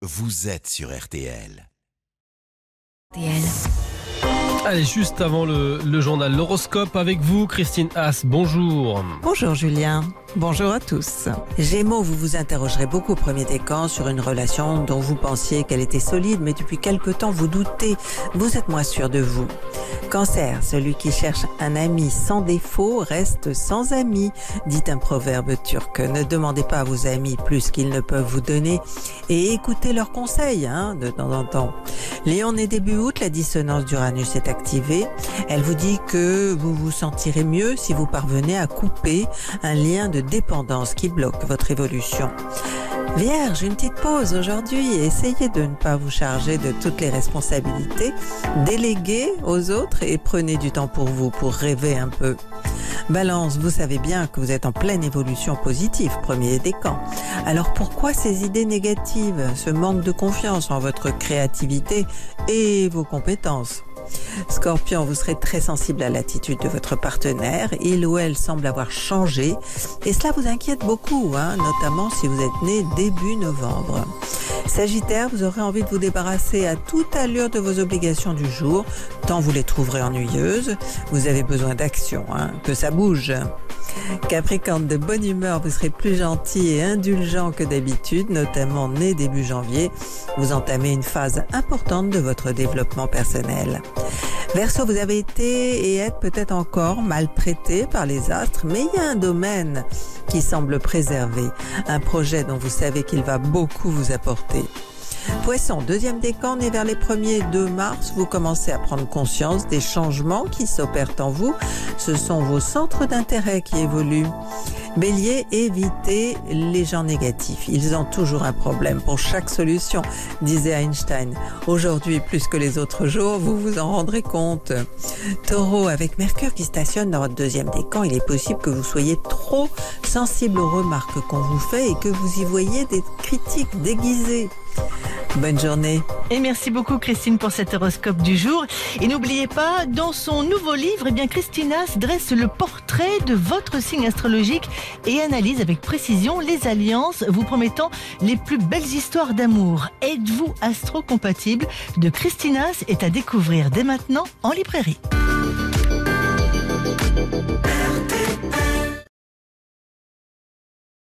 vous êtes sur RTL. RTL. Allez, juste avant le journal, l'horoscope avec vous, Christine Haas. Bonjour. Bonjour Julien, bonjour à tous. Gémeaux, vous vous interrogerez beaucoup au premier décan sur une relation dont vous pensiez qu'elle était solide, mais depuis quelque temps vous doutez, vous êtes moins sûr de vous. Cancer, celui qui cherche un ami sans défaut reste sans ami, dit un proverbe turc. Ne demandez pas à vos amis plus qu'ils ne peuvent vous donner et écoutez leurs conseils de temps en temps. Lion, né début août, la dissonance d'Uranus est activée. Elle vous dit que vous vous sentirez mieux si vous parvenez à couper un lien de dépendance qui bloque votre évolution. Vierge, une petite pause aujourd'hui. Essayez de ne pas vous charger de toutes les responsabilités. Déléguez aux autres et prenez du temps pour vous, pour rêver un peu. Balance, vous savez bien que vous êtes en pleine évolution positive, premier décan. Alors pourquoi ces idées négatives, ce manque de confiance en votre créativité et vos compétences ? Scorpion, vous serez très sensible à l'attitude de votre partenaire. Il ou elle semble avoir changé et cela vous inquiète beaucoup, notamment si vous êtes né début novembre. Sagittaire, vous aurez envie de vous débarrasser à toute allure de vos obligations du jour, tant vous les trouverez ennuyeuses. Vous avez besoin d'action, que ça bouge. Capricorne, de bonne humeur, vous serez plus gentil et indulgent que d'habitude, notamment né début janvier. Vous entamez une phase importante de votre développement personnel. Verseau, vous avez été et êtes peut-être encore maltraité par les astres, mais il y a un domaine qui semble préservé, un projet dont vous savez qu'il va beaucoup vous apporter. Poisson, deuxième décan, né vers les 1er et 2 mars, vous commencez à prendre conscience des changements qui s'opèrent en vous. Ce sont vos centres d'intérêt qui évoluent. Bélier, évitez les gens négatifs. Ils ont toujours un problème pour chaque solution, disait Einstein. Aujourd'hui, plus que les autres jours, vous vous en rendrez compte. Taureau, avec Mercure qui stationne dans votre deuxième décan, il est possible que vous soyez trop sensible aux remarques qu'on vous fait et que vous y voyez des critiques déguisées. Bonne journée. Et merci beaucoup Christine pour cet horoscope du jour. Et n'oubliez pas, dans son nouveau livre, Christine Haas dresse le portrait de votre signe astrologique et analyse avec précision les alliances, vous promettant les plus belles histoires d'amour. Êtes-vous astro-compatible de Christine Haas est à découvrir dès maintenant en librairie.